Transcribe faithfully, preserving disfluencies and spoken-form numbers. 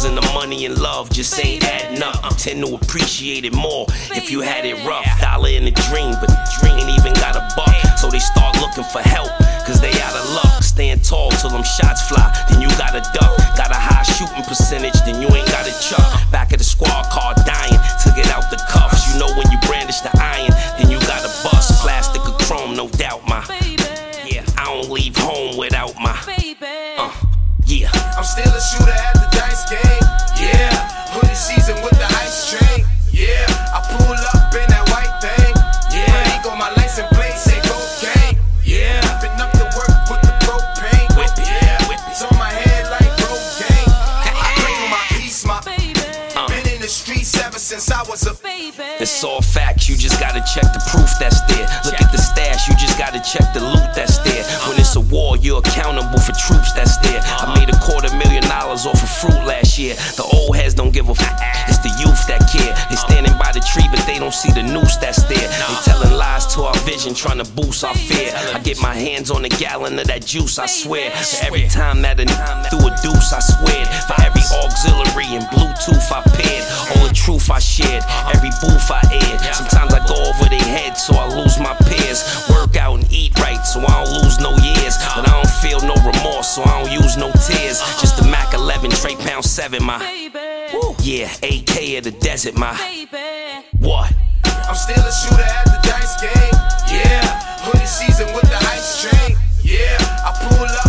and the money and love just ain't adding up. Tend to appreciate it more if you had it rough. Dollar in a dream, but the dream ain't even got a buck. So they start looking for help, cause they out of luck. Stand tall till them shots fly, then you gotta duck. Got a high shooting percentage, then you ain't gotta chuck. Back of the squad car dying, took it out the cuffs. You know when you brandish the iron, then you gotta bust. Plastic or chrome, no doubt, my yeah, I don't leave home without my uh, yeah. I'm still a shooter at the dice game, yeah. Hoodie season with the ice chain, yeah. I pull up in that white thing, yeah. Ain't got my license plate, say cocaine, yeah. Been up to work with the propane, Whip it, yeah. whip it. It's on my head like cocaine. I claim my peace, my Uh. been in the streets ever since I was a It's all facts, you just gotta check the proof that's there. Look at the stash, you just gotta check the loot that's there. When it's a war, you're accountable for troops that's there. I made a quarter million dollars off of fruit last year. The old heads don't give a f***, it's the youth that care. They standing by the tree, but they don't see the noose that's there. They telling lies to our vision, trying to boost our fear. I get my hands on a gallon of that juice, I swear. For every time that a n*** threw a deuce, I sweared. For every auxiliary and Bluetooth I paired. All the truth I shared, every booth I aired. Sometimes I go over their heads, so I lose my peers. Work out and eat right, so I don't lose no years. But I don't feel no remorse, so I don't use no tears. Just a Mac eleven, Trey Pound seven, my Woo. Yeah, A K of the desert, my what? I'm still a shooter at the dice game, yeah. Hoodie season with the ice chain, yeah. I pull up